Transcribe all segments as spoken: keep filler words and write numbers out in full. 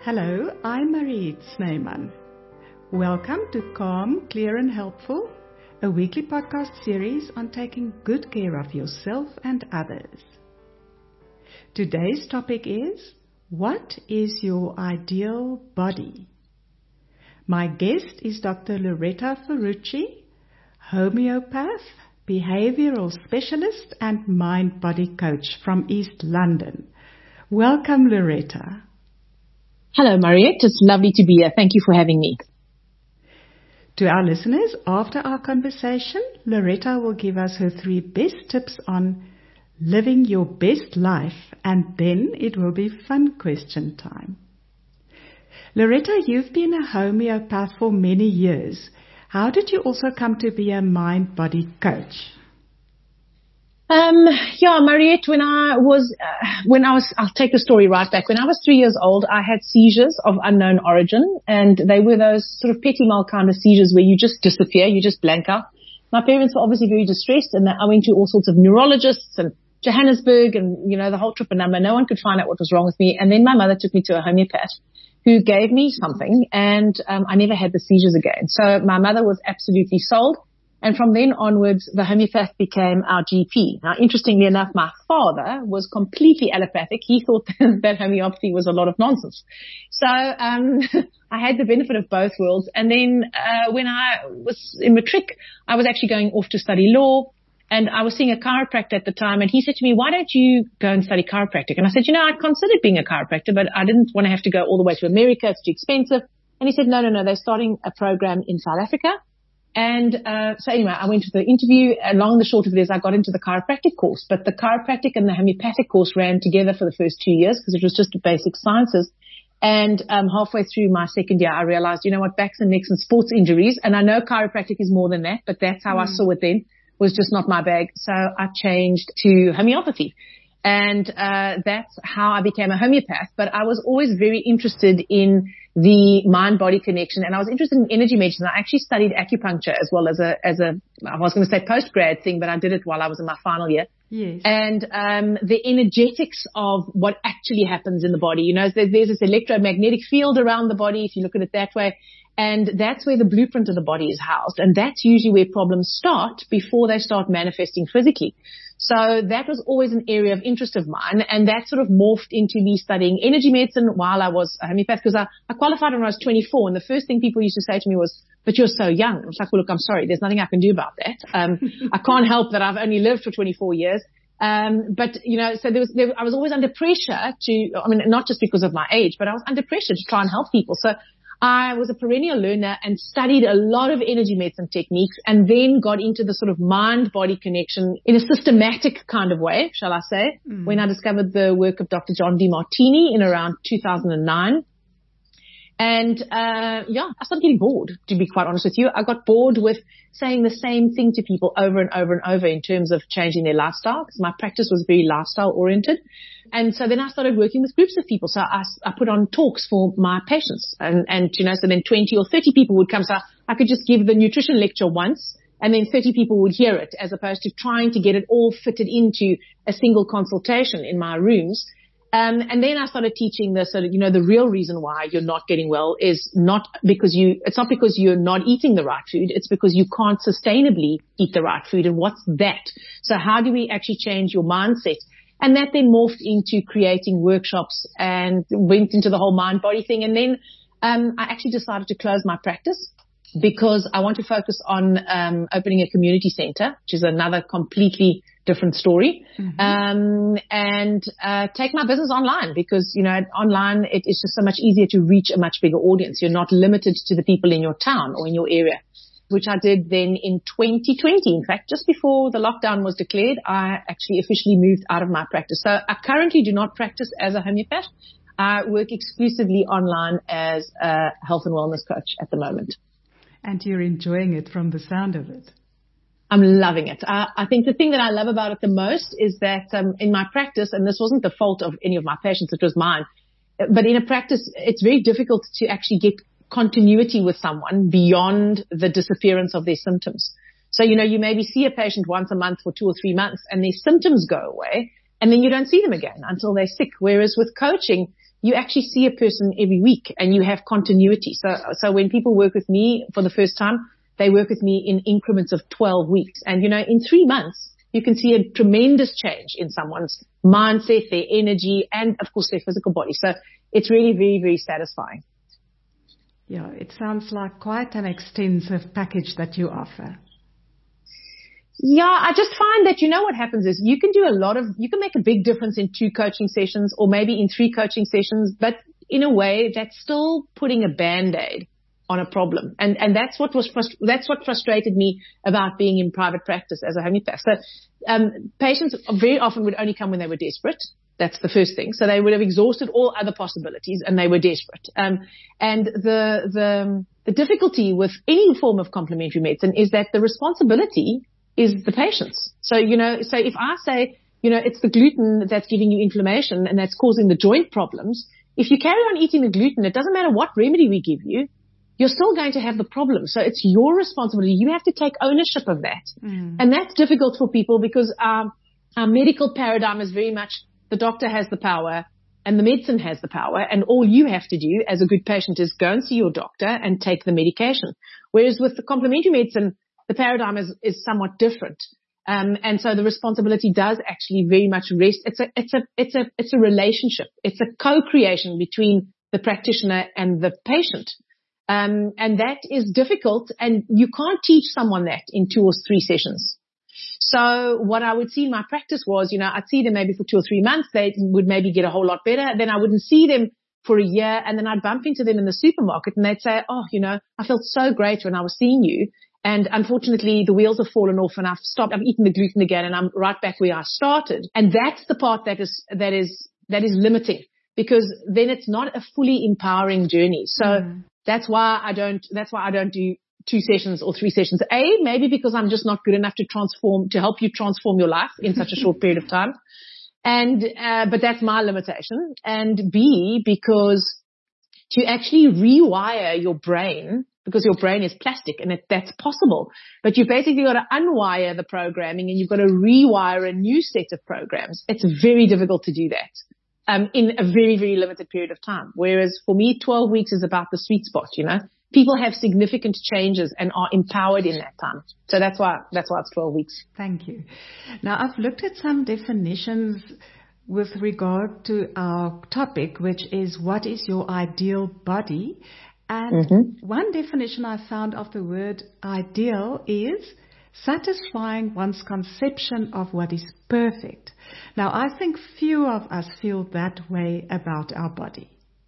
Hello, I'm Mariette Snyman. Welcome to Calm, Clear and Helpful, a weekly podcast series on taking good care of yourself and others. Today's topic is, what is your ideal body? My guest is Doctor Loretta Ferrucci, homeopath, behavioral specialist and mind-body coach from East London. Welcome, Loretta. Hello, Mariette. It's lovely to be here. Thank you for having me. To our listeners, after our conversation, Loretta will give us her three best tips on living your best life, and then it will be fun question time. Loretta, you've been a homeopath for many years. How did you also come to be a mind-body coach? Um, yeah, Mariette, when I was, uh, when I was, I'll take the story right back. When I was three years old, I had seizures of unknown origin, and they were those sort of petit mal kind of seizures where you just disappear, you just blank out. My parents were obviously very distressed, and I went to all sorts of neurologists and Johannesburg and, you know, the whole trip and number. No one could find out what was wrong with me. And then my mother took me to a homeopath who gave me something, and um, I never had the seizures again. So my mother was absolutely sold. And from then onwards, the homeopath became our G P. Now, interestingly enough, my father was completely allopathic. He thought that homeopathy was a lot of nonsense. So um I had the benefit of both worlds. And then uh when I was in matric, I was actually going off to study law. And I was seeing a chiropractor at the time. And he said to me, why don't you go and study chiropractic? And I said, you know, I considered being a chiropractor, but I didn't want to have to go all the way to America. It's too expensive. And he said, no, no, no, they're starting a program in South Africa. And uh so anyway, I went to the interview. And long and the short of it is I got into the chiropractic course. But the chiropractic and the homeopathic course ran together for the first two years because it was just basic sciences. And um halfway through my second year, I realized, you know what, backs and necks and sports injuries. And I know chiropractic is more than that, but that's how mm. I saw it then, was just not my bag. So I changed to homeopathy. And uh that's how I became a homeopath. But I was always very interested in the mind-body connection, and I was interested in energy medicine. I actually studied acupuncture as well as a, as a, I was going to say post-grad thing, but I did it while I was in my final year. Yes. And um the energetics of what actually happens in the body. You know, there's, there's this electromagnetic field around the body, if you look at it that way. And that's where the blueprint of the body is housed. And that's usually where problems start before they start manifesting physically. So that was always an area of interest of mine. And that sort of morphed into me studying energy medicine while I was a homeopath, because I, I qualified when I was twenty-four. And the first thing people used to say to me was, but you're so young. I was like, well, look, I'm sorry. There's nothing I can do about that. Um, I can't help that I've only lived for twenty-four years. Um, but, you know, so there was, there, I was always under pressure to, I mean, not just because of my age, but I was under pressure to try and help people. So I was a perennial learner and studied a lot of energy medicine techniques, and then got into the sort of mind-body connection in a systematic kind of way, shall I say, mm. when I discovered the work of Doctor John Demartini in around two thousand nine. And, uh, yeah, I started getting bored, to be quite honest with you. I got bored with saying the same thing to people over and over and over in terms of changing their lifestyle, because my practice was very lifestyle oriented. And so then I started working with groups of people. So I, I put on talks for my patients, and, and, you know, so then twenty or thirty people would come. So I could just give the nutrition lecture once, and then thirty people would hear it, as opposed to trying to get it all fitted into a single consultation in my rooms. Um, and then I started teaching the sort of, you know, the real reason why you're not getting well is not because you, it's not because you're not eating the right food. It's because you can't sustainably eat the right food. And what's that? So how do we actually change your mindset? And that then morphed into creating workshops and went into the whole mind body thing. And then, um, I actually decided to close my practice because I want to focus on, um, opening a community center, which is another completely different story, mm-hmm. um, and, uh, take my business online because, you know, online it is just so much easier to reach a much bigger audience. You're not limited to the people in your town or in your area, which I did then in twenty twenty. In fact, just before the lockdown was declared, I actually officially moved out of my practice. So I currently do not practice as a homeopath. I work exclusively online as a health and wellness coach at the moment. And you're enjoying it from the sound of it. I'm loving it. I, I think the thing that I love about it the most is that um, in my practice, and this wasn't the fault of any of my patients, it was mine, but in a practice, it's very difficult to actually get continuity with someone beyond the disappearance of their symptoms. So, you know, you maybe see a patient once a month for two or three months and their symptoms go away, and then you don't see them again until they're sick. Whereas with coaching, you actually see a person every week and you have continuity. So, so when people work with me for the first time, they work with me in increments of twelve weeks. And, you know, in three months, you can see a tremendous change in someone's mindset, their energy, and of course their physical body. So it's really very, very satisfying. Yeah, it sounds like quite an extensive package that you offer. Yeah, I just find that, you know, what happens is you can do a lot of, you can make a big difference in two coaching sessions or maybe in three coaching sessions, but in a way that's still putting a Band-Aid on a problem. And, and that's what was, frust- that's what frustrated me about being in private practice as a homeopath. So, um, patients very often would only come when they were desperate. That's the first thing. So they would have exhausted all other possibilities and they were desperate. Um, and the, the, the difficulty with any form of complementary medicine is that the responsibility is the patient's. So, you know, so if I say, you know, it's the gluten that's giving you inflammation and that's causing the joint problems, if you carry on eating the gluten, it doesn't matter what remedy we give you, you're still going to have the problem. So it's your responsibility. You have to take ownership of that. Mm. And that's difficult for people because our, our medical paradigm is very much the doctor has the power and the medicine has the power, and all you have to do as a good patient is go and see your doctor and take the medication. Whereas with the complementary medicine, the paradigm is, is somewhat different. Um, and so the responsibility does actually very much rest. It's a, it's a, it's a, it's a relationship. It's a co-creation between the practitioner and the patient. Um, and that is difficult, and you can't teach someone that in two or three sessions. So what I would see in my practice was, you know, I'd see them maybe for two or three months. They would maybe get a whole lot better. Then I wouldn't see them for a year, and then I'd bump into them in the supermarket and they'd say, oh, you know, I felt so great when I was seeing you. And unfortunately, the wheels have fallen off and I've stopped. I've eaten the gluten again and I'm right back where I started. And that's the part that is, that is, that is limiting, because then it's not a fully empowering journey. So mm. that's why I don't, that's why I don't do two sessions or three sessions. A, maybe because I'm just not good enough to transform, to help you transform your life in such a short period of time. And, uh, but that's my limitation. And B, because to actually rewire your brain, because your brain is plastic and it, that's possible. But you've basically got to unwire the programming and you've got to rewire a new set of programs. It's very difficult to do that um, in a very, very limited period of time. Whereas for me, twelve weeks is about the sweet spot, you know. People have significant changes and are empowered in that time. So that's why, that's why it's twelve weeks. Thank you. Now, I've looked at some definitions with regard to our topic, which is what is your ideal body? And mm-hmm. one definition I found of the word ideal is satisfying one's conception of what is perfect. Now, I think few of us feel that way about our body.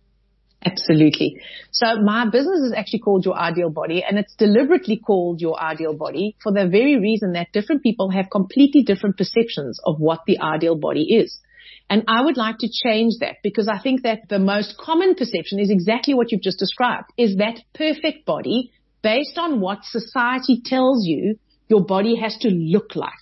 Absolutely. So my business is actually called Your Ideal Body, and it's deliberately called Your Ideal Body for the very reason that different people have completely different perceptions of what the ideal body is. And I would like to change that, because I think that the most common perception is exactly what you've just described, is that perfect body based on what society tells you your body has to look like.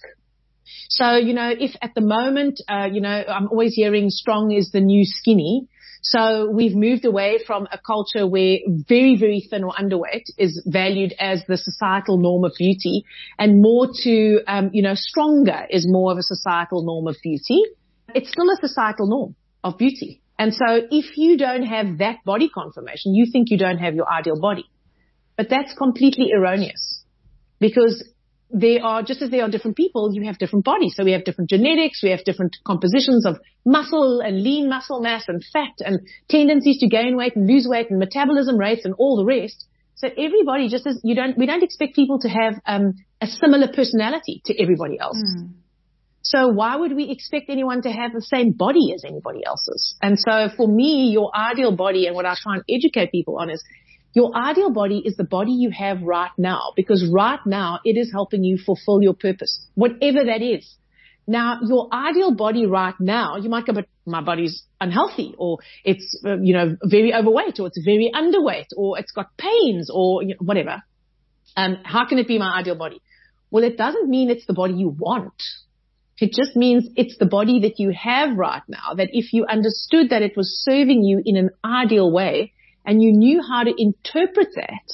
So, you know, if at the moment, uh, you know, I'm always hearing strong is the new skinny. So we've moved away from a culture where very, very thin or underweight is valued as the societal norm of beauty, and more to, um, you know, stronger is more of a societal norm of beauty. It's still a societal norm of beauty. And so if you don't have that body confirmation, you think you don't have your ideal body. But that's completely erroneous, because there are, just as there are different people, you have different bodies. So we have different genetics, we have different compositions of muscle and lean muscle mass and fat and tendencies to gain weight and lose weight and metabolism rates and all the rest. So everybody, just as you don't, we don't expect people to have um, a similar personality to everybody else. Mm. So why would we expect anyone to have the same body as anybody else's? And so for me, your ideal body, and what I try and educate people on, is your ideal body is the body you have right now, because right now it is helping you fulfill your purpose, whatever that is. Now, your ideal body right now, you might go, but my body's unhealthy, or it's, uh, you know, very overweight, or it's very underweight, or it's got pains, or you know, whatever. Um, how can it be my ideal body? Well, it doesn't mean it's the body you want. It just means it's the body that you have right now, that if you understood that it was serving you in an ideal way and you knew how to interpret that,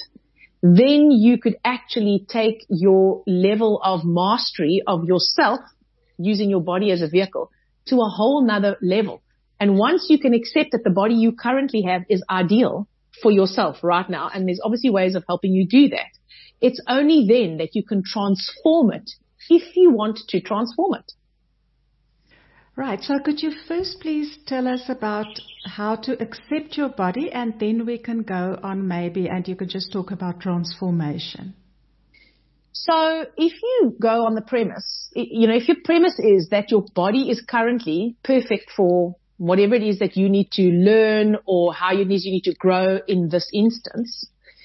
then you could actually take your level of mastery of yourself, using your body as a vehicle, to a whole nother level. And once you can accept that the body you currently have is ideal for yourself right now, and there's obviously ways of helping you do that, it's only then that you can transform it if you want to transform it. Right. So could you first please tell us about how to accept your body, and then we can go on maybe, and you could just talk about transformation. So if you go on the premise, you know, if your premise is that your body is currently perfect for whatever it is that you need to learn or how you need, you need to grow in this instance,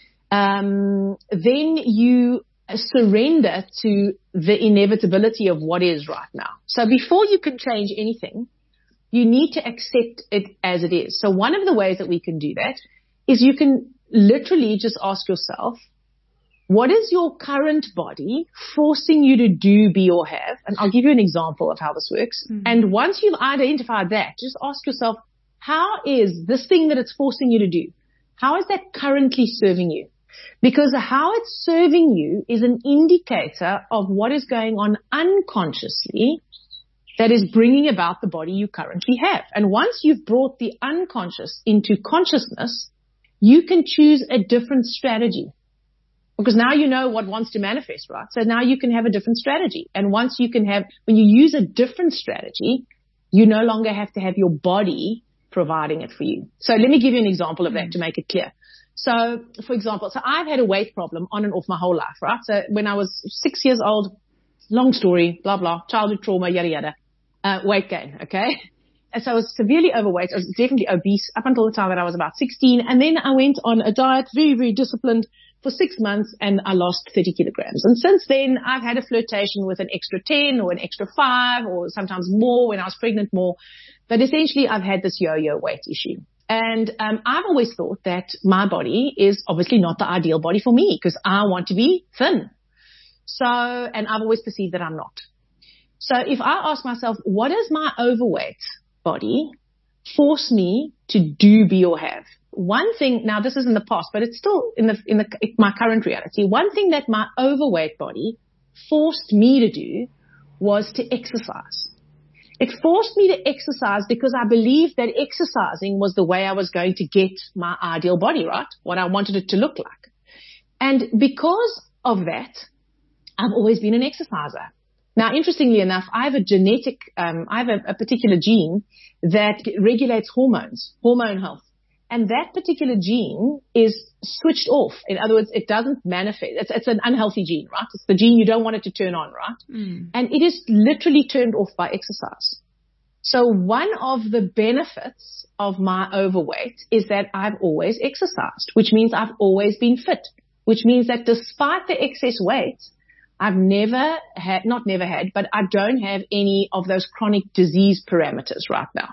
um, then you surrender to the inevitability of what is right now. So before you can change anything, you need to accept it as it is. So one of the ways that we can do that is you can literally just ask yourself, what is your current body forcing you to do, be, or have? And I'll give you an example of how this works. Mm-hmm. And once you've identified that, just ask yourself, how is this thing that it's forcing you to do, how is that currently serving you? Because how it's serving you is an indicator of what is going on unconsciously that is bringing about the body you currently have. And once you've brought the unconscious into consciousness, you can choose a different strategy. Because now you know what wants to manifest, right? So now you can have a different strategy. And once you can have, when you use a different strategy, you no longer have to have your body providing it for you. So let me give you an example of that to make it clear. So, for example, so I've had a weight problem on and off my whole life, right? So when I was six years old, long story, blah, blah, childhood trauma, yada, yada, uh, weight gain, okay? And so I was severely overweight. I was definitely obese up until the time that I was about sixteen. And then I went on a diet, very, very disciplined, for six months, and I lost thirty kilograms. And since then, I've had a flirtation with an extra ten or an extra five or sometimes more when I was pregnant more. But essentially, I've had this yo-yo weight issue. And um, I've always thought that my body is obviously not the ideal body for me because I want to be thin. So, and I've always perceived that I'm not. So if I ask myself, what does my overweight body force me to do, be, or have? One thing, now this is in the past, but it's still in the in the in my current reality. One thing that my overweight body forced me to do was to exercise. It forced me to exercise because I believed that exercising was the way I was going to get my ideal body, right? What I wanted it to look like. And because of that, I've always been an exerciser. Now, interestingly enough, I have a genetic, um, I have a, a particular gene that regulates hormones, hormone health. And that particular gene is switched off. In other words, it doesn't manifest. It's, it's an unhealthy gene, right? It's the gene you don't want it to turn on, right? Mm. And it is literally turned off by exercise. So one of the benefits of my overweight is that I've always exercised, which means I've always been fit, which means that despite the excess weight, I've never had, not never had, but I don't have any of those chronic disease parameters right now.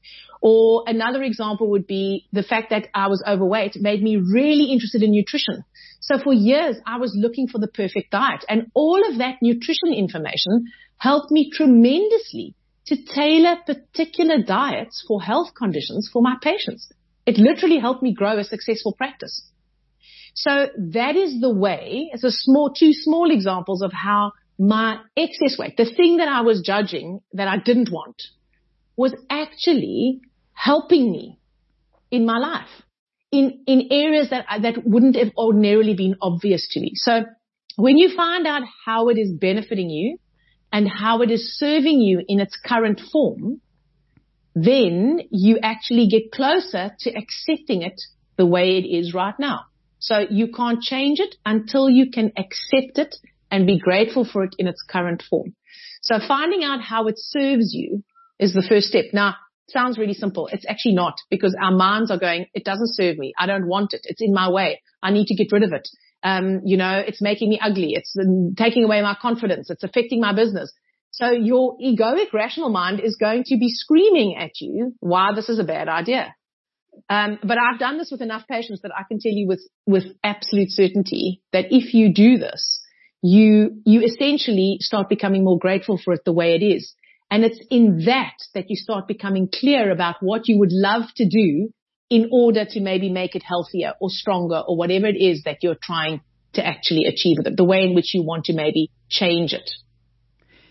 Or another example would be the fact that I was overweight made me really interested in nutrition. So for years, I was looking for the perfect diet. And all of that nutrition information helped me tremendously to tailor particular diets for health conditions for my patients. It literally helped me grow a successful practice. So that is the way, it's a small, two small examples of how my excess weight, the thing that I was judging that I didn't want, was actually helping me in my life in, in areas that, that wouldn't have ordinarily been obvious to me. So when you find out how it is benefiting you and how it is serving you in its current form, then you actually get closer to accepting it the way it is right now. So you can't change it until you can accept it and be grateful for it in its current form. So finding out how it serves you is the first step. Now, it sounds really simple. It's actually not, because our minds are going, it doesn't serve me. I don't want it. It's in my way. I need to get rid of it. Um, you know, it's making me ugly. It's um, taking away my confidence. It's affecting my business. So your egoic rational mind is going to be screaming at you why this is a bad idea. Um, but I've done this with enough patients that I can tell you with, with absolute certainty that if you do this, you, you essentially start becoming more grateful for it the way it is. And it's in that that you start becoming clear about what you would love to do in order to maybe make it healthier or stronger or whatever it is that you're trying to actually achieve with it, the way in which you want to maybe change it.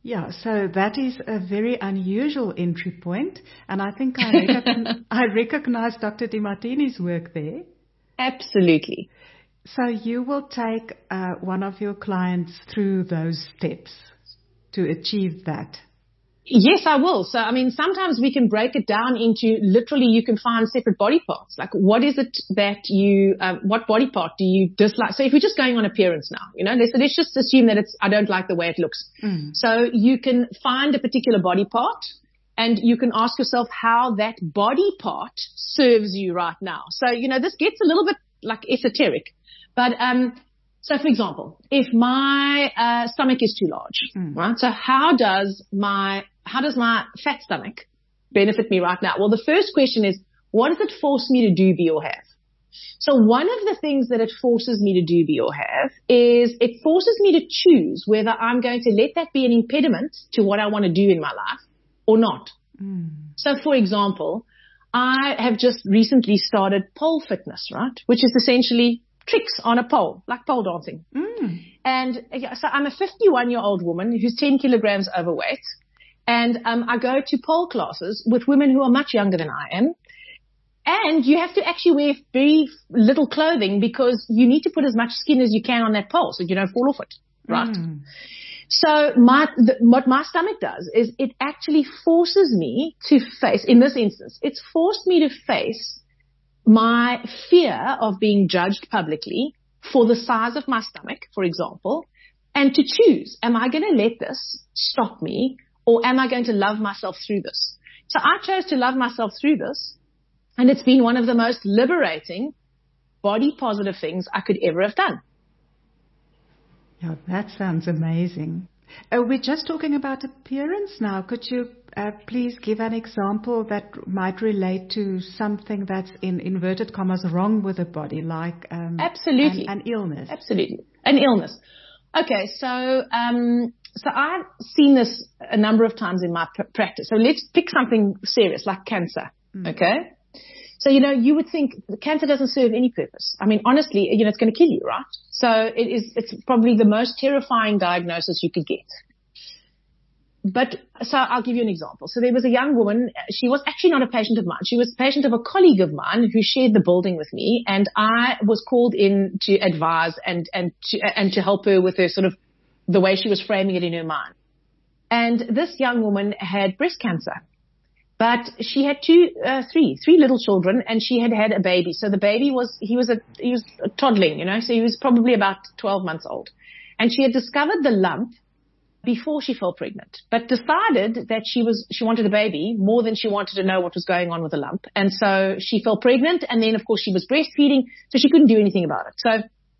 Yeah, so that is a very unusual entry point, and I think I, recogn- I recognize Doctor Demartini's work there. Absolutely. So you will take uh, one of your clients through those steps to achieve that. Yes, I will. So, I mean, sometimes we can break it down into literally you can find separate body parts. Like, what is it that you, uh, what body part do you dislike? So if we're just going on appearance now, you know, let's, let's just assume that it's, I don't like the way it looks. Mm. So you can find a particular body part and you can ask yourself how that body part serves you right now. So, you know, this gets a little bit like esoteric, but, um, so, for example, if my uh, stomach is too large, mm. right? So, how does my how does my fat stomach benefit me right now? Well, the first question is, what does it force me to do, be, or have? So, one of the things that it forces me to do, be, or have is it forces me to choose whether I'm going to let that be an impediment to what I want to do in my life or not. Mm. So, for example, I have just recently started pole fitness, right? Which is essentially tricks on a pole, like pole dancing. Mm. And so I'm a fifty-one-year-old woman who's ten kilograms overweight. And um, I go to pole classes with women who are much younger than I am. And you have to actually wear very little clothing because you need to put as much skin as you can on that pole so you don't fall off it, right? Mm. So my, the, what my stomach does is it actually forces me to face, in this instance, it's forced me to face my fear of being judged publicly for the size of my stomach, for example, and to choose, am I going to let this stop me or am I going to love myself through this? So I chose to love myself through this, and it's been one of the most liberating, body positive things I could ever have done. Yeah, that sounds amazing. Uh, we're just talking about appearance now. Could you uh, please give an example that might relate to something that's in inverted commas wrong with the body, like um, absolutely an, an illness? Absolutely, an illness. Okay, so um, so I've seen this a number of times in my pr- practice. So let's pick something serious like cancer. Mm. Okay. So, you know, you would think cancer doesn't serve any purpose. I mean, honestly, you know, it's going to kill you, right? So it is, it's probably the most terrifying diagnosis you could get. But, so I'll give you an example. So there was a young woman, she was actually not a patient of mine. She was a patient of a colleague of mine who shared the building with me, and I was called in to advise and, and to, and to help her with her sort of the way she was framing it in her mind. And this young woman had breast cancer. But she had two, uh, three, three little children, and she had had a baby. So the baby was, he was a, he was a toddling, you know, so he was probably about twelve months old. And she had discovered the lump before she fell pregnant, but decided that she was, she wanted a baby more than she wanted to know what was going on with the lump. And so she fell pregnant, and then of course she was breastfeeding, so she couldn't do anything about it. So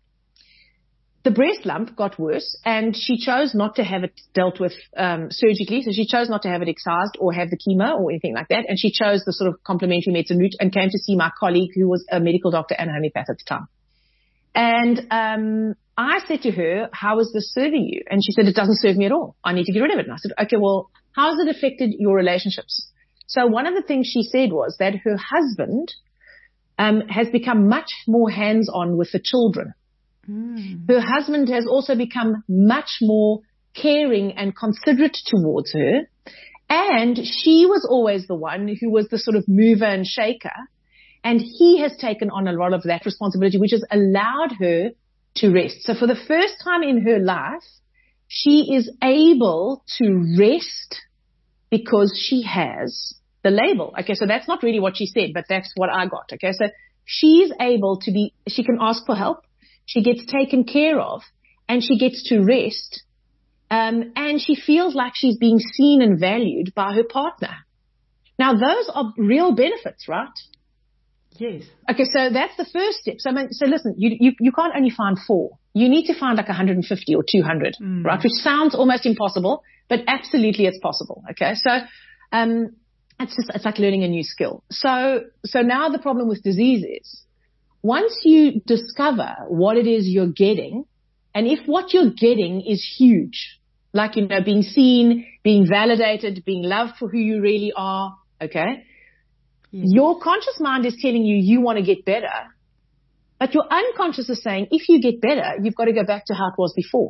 the breast lump got worse, and she chose not to have it dealt with um, surgically. So she chose not to have it excised or have the chemo or anything like that. And she chose the sort of complementary medicine route and came to see my colleague who was a medical doctor and a homeopath at the time. And um, I said to her, how is this serving you? And she said, it doesn't serve me at all. I need to get rid of it. And I said, okay, well, how has it affected your relationships? So one of the things she said was that her husband um, has become much more hands-on with the children. Mm. Her husband has also become much more caring and considerate towards her. And she was always the one who was the sort of mover and shaker. And he has taken on a lot of that responsibility, which has allowed her to rest. So for the first time in her life, she is able to rest because she has the label. Okay, so that's not really what she said, but that's what I got. Okay, so she's able to be, she can ask for help. She gets taken care of, and she gets to rest, um, and she feels like she's being seen and valued by her partner. Now, those are real benefits, right? Yes. Okay, so that's the first step. So, I mean, so listen, you, you, you can't only find four. You need to find like one hundred fifty or two hundred, mm. right? Which sounds almost impossible, but absolutely it's possible. Okay, so um, it's just it's like learning a new skill. So, so now the problem with disease is, once you discover what it is you're getting, and if what you're getting is huge, like, you know, being seen, being validated, being loved for who you really are, okay, yes. Your conscious mind is telling you you want to get better, but your unconscious is saying if you get better, you've got to go back to how it was before.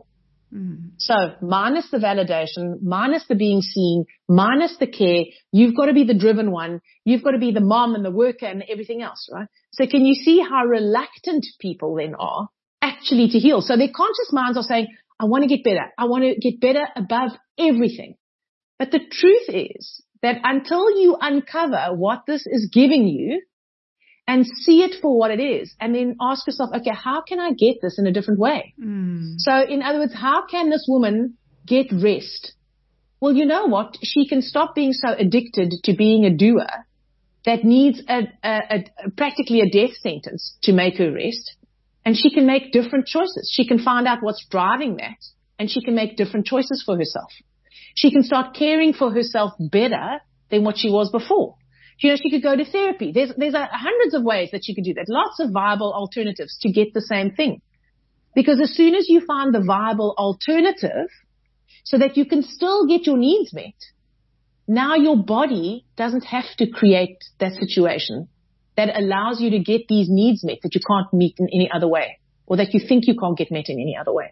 Mm. So minus the validation, minus the being seen, minus the care, you've got to be the driven one. You've got to be the mom and the worker and everything else, right? So can you see how reluctant people then are actually to heal? So their conscious minds are saying, I want to get better. I want to get better above everything. But the truth is that until you uncover what this is giving you and see it for what it is, and then ask yourself, okay, how can I get this in a different way? Mm. So in other words, how can this woman get rest? Well, you know what? She can stop being so addicted to being a doer that needs a, a, a practically a death sentence to make her rest. And she can make different choices. She can find out what's driving that, and she can make different choices for herself. She can start caring for herself better than what she was before. You know, she could go to therapy. There's, there's a, hundreds of ways that she could do that. Lots of viable alternatives to get the same thing. Because as soon as you find the viable alternative so that you can still get your needs met, now your body doesn't have to create that situation that allows you to get these needs met that you can't meet in any other way, or that you think you can't get met in any other way.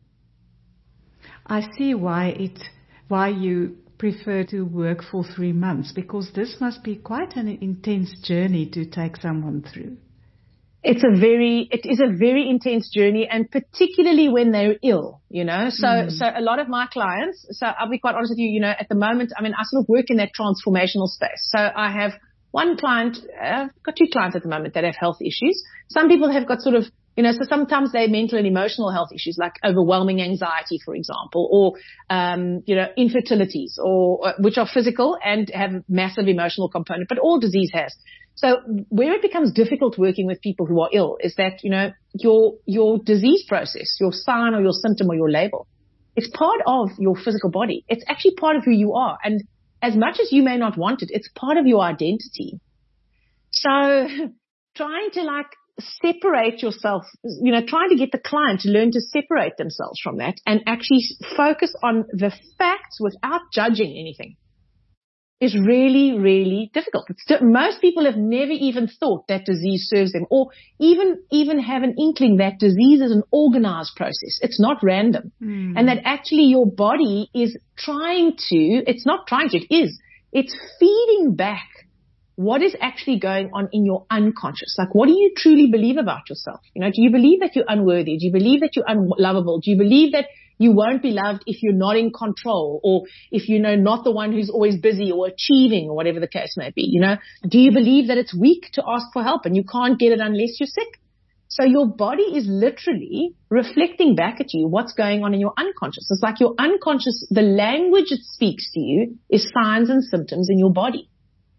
I see why it, why you prefer to work for three months, because this must be quite an intense journey to take someone through. It's a very, it is a very intense journey, and particularly when they're ill, you know. So, mm. so a lot of my clients, so I'll be quite honest with you, you know, at the moment, I mean, I sort of work in that transformational space. So I have one client, uh, I've got two clients at the moment that have health issues. Some people have got sort of, you know, so sometimes they're mental and emotional health issues, like overwhelming anxiety, for example, or, um, you know, infertilities, or, which are physical and have massive emotional component, but all disease has. So where it becomes difficult working with people who are ill is that, you know, your, your disease process, your sign or your symptom or your label, it's part of your physical body. It's actually part of who you are. And as much as you may not want it, it's part of your identity. So trying to like separate yourself, you know, trying to get the client to learn to separate themselves from that and actually focus on the facts without judging anything is really, really difficult. It's, most people have never even thought that disease serves them, or even, even have an inkling that disease is an organized process. It's not random. Mm. And that actually your body is trying to, it's not trying to, it is, it's feeding back what is actually going on in your unconscious. Like, what do you truly believe about yourself? You know, do you believe that you're unworthy? Do you believe that you're unlovable? Do you believe that you won't be loved if you're not in control, or if you're, you know, not the one who's always busy or achieving, or whatever the case may be? You know, do you believe that it's weak to ask for help and you can't get it unless you're sick? So your body is literally reflecting back at you what's going on in your unconscious. It's like your unconscious, the language it speaks to you is signs and symptoms in your body.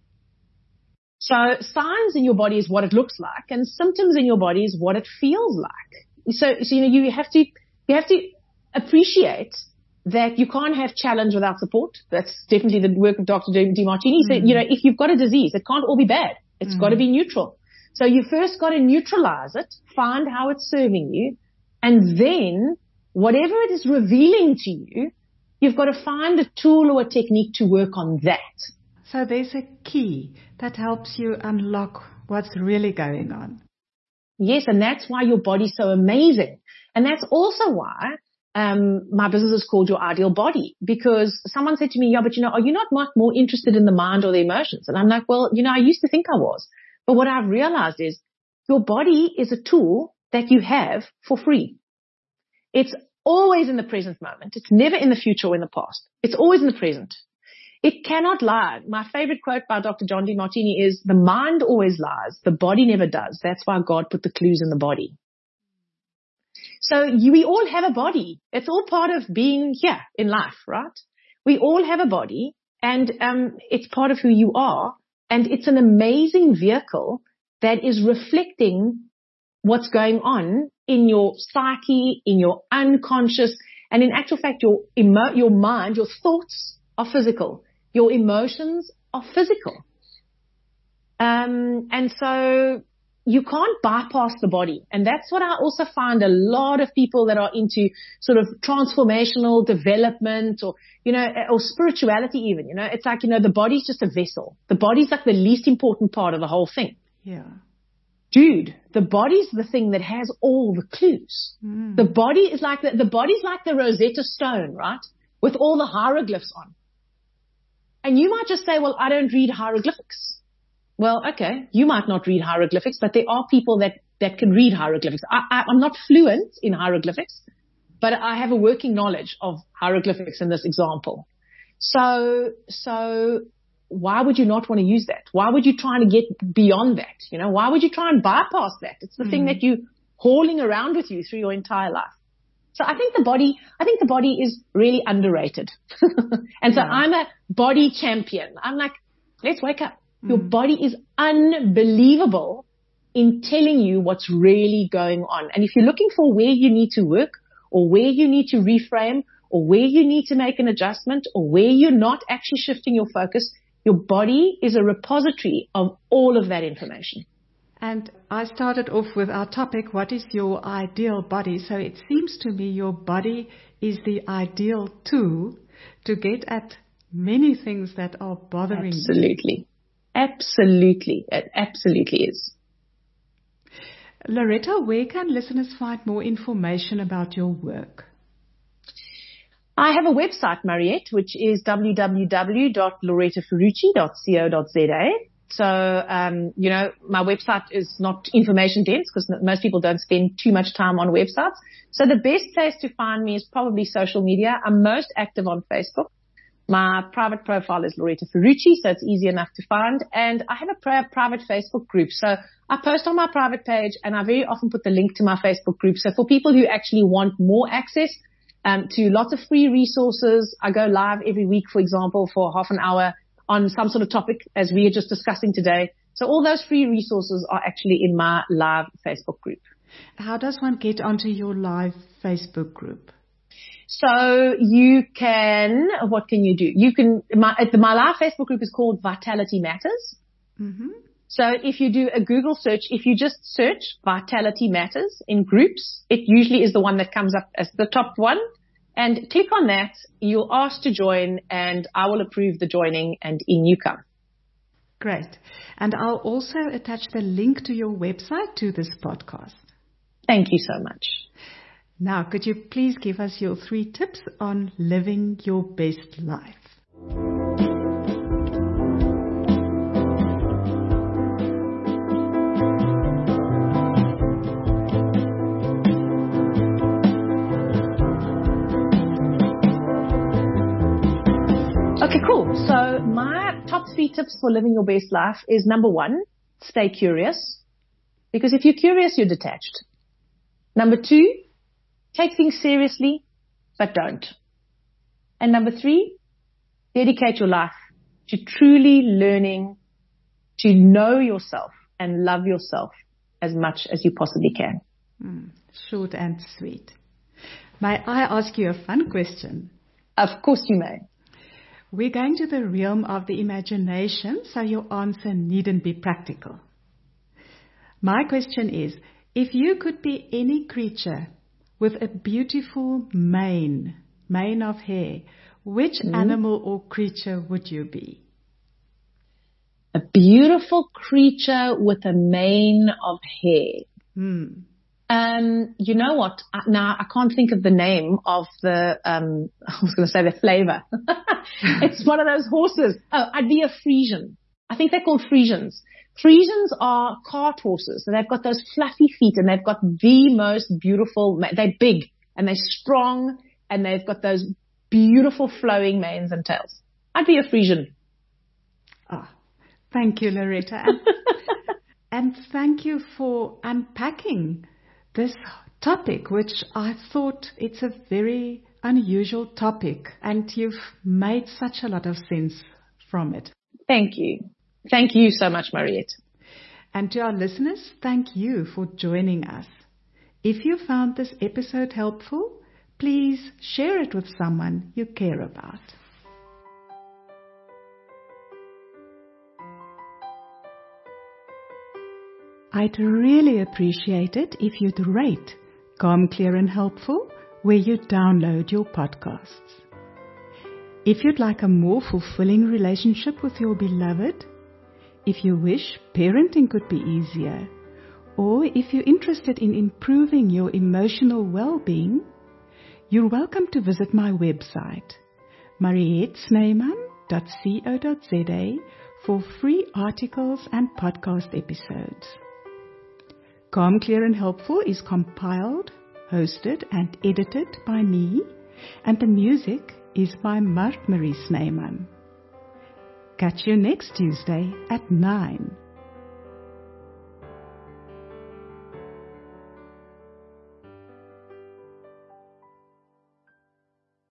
So signs in your body is what it looks like, and symptoms in your body is what it feels like. So, so you know, you have to, you have to appreciate that you can't have challenge without support. That's definitely the work of Doctor Demartini. So, mm. you know, if you've got a disease, it can't all be bad. It's mm. got to be neutral. So you first got to neutralize it, find how it's serving you, and then whatever it is revealing to you, you've got to find a tool or a technique to work on that. So there's a key that helps you unlock what's really going on. Yes, and that's why your body's so amazing. And that's also why um my business is called Your Ideal Body, because someone said to me, yeah, but you know, are you not much more interested in the mind or the emotions? And I'm like, well, you know, I used to think I was. But what I've realized is your body is a tool that you have for free. It's always in the present moment. It's never in the future or in the past. It's always in the present. It cannot lie. My favorite quote by Doctor John Demartini is, the mind always lies, the body never does. That's why God put the clues in the body. So you, we all have a body. It's all part of being here in life, right? We all have a body, and um, it's part of who you are. And it's an amazing vehicle that is reflecting what's going on in your psyche, in your unconscious. And in actual fact, your emo- your mind, your thoughts are physical. Your emotions are physical. Um, and so you can't bypass the body. And that's what I also find a lot of people that are into sort of transformational development, or, you know, or spirituality even, you know, it's like, you know, the body's just a vessel. The body's like the least important part of the whole thing. Yeah. dude, the body's the thing that has all the clues. Mm. The body is like the, the body's like the Rosetta Stone, right? With all the hieroglyphs on. And you might just say, well, I don't read hieroglyphics. Well, okay, you might not read hieroglyphics, but there are people that, that can read hieroglyphics. I, I, I'm not fluent in hieroglyphics, but I have a working knowledge of hieroglyphics in this example. So, so why would you not want to use that? Why would you try to get beyond that? You know, why would you try and bypass that? It's the mm. thing that you're hauling around with you through your entire life. So I think the body, I think the body is really underrated. And so yeah. I'm a body champion. I'm like, let's wake up. Mm. Your body is unbelievable in telling you what's really going on. And if you're looking for where you need to work or where you need to reframe or where you need to make an adjustment or where you're not actually shifting your focus, your body is a repository of all of that information. And I started off with our topic, what is your ideal body? So it seems to me your body is the ideal tool to get at many things that are bothering you. Absolutely. Absolutely. It absolutely is. Loretta, where can listeners find more information about your work? I have a website, Mariette, which is w w w dot loretta ferrucci dot co dot z a. So, um, you know, my website is not information dense because most people don't spend too much time on websites. So the best place to find me is probably social media. I'm most active on Facebook. My private profile is Loretta Ferrucci, so it's easy enough to find. And I have a pri- private Facebook group. So I post on my private page and I very often put the link to my Facebook group. So for people who actually want more access um, to lots of free resources, I go live every week, for example, for half an hour on some sort of topic as we are just discussing today. So all those free resources are actually in my live Facebook group. How does one get onto your live Facebook group? So you can, what can you do? You can, my, my live Facebook group is called Vitality Matters. Mm-hmm. So if you do a Google search, if you just search Vitality Matters in groups, it usually is the one that comes up as the top one. And click on that, you'll ask to join, and I will approve the joining, and in you come. Great. And I'll also attach the link to your website to this podcast. Thank you so much. Now, could you please give us your three tips on living your best life? Okay, cool. So my top three tips for living your best life is number one, stay curious. Because if you're curious, you're detached. Number two, take things seriously, but don't. And number three, dedicate your life to truly learning to know yourself and love yourself as much as you possibly can. Mm, short and sweet. May I ask you a fun question? Of course you may. We're going to the realm of the imagination, so your answer needn't be practical. My question is, if you could be any creature with a beautiful mane, mane of hair, which mm. animal or creature would you be? A beautiful creature with a mane of hair. Mm. Um, you know what? Now I can't think of the name of the, um, I was going to say the flavor. It's one of those horses. Oh, I'd be a Frisian. I think they're called Frisians. Frisians are cart horses. So they've got those fluffy feet and they've got the most beautiful, they're big and they're strong and they've got those beautiful flowing manes and tails. I'd be a Frisian. Ah, oh, thank you, Loretta. And, and thank you for unpacking this topic, which I thought it's a very unusual topic, and you've made such a lot of sense from it. Thank you. Thank you so much, Mariette. And to our listeners, thank you for joining us. If you found this episode helpful, please share it with someone you care about. I'd really appreciate it if you'd rate Calm, Clear and Helpful where you download your podcasts. If you'd like a more fulfilling relationship with your beloved, if you wish parenting could be easier, Or if you're interested in improving your emotional well-being, you're welcome to visit my website, mariette snyman dot co dot za, for free articles and podcast episodes. Calm, Clear and Helpful is compiled, hosted and edited by me, and the music is by Mart Marie Snyman. Catch you next Tuesday at nine.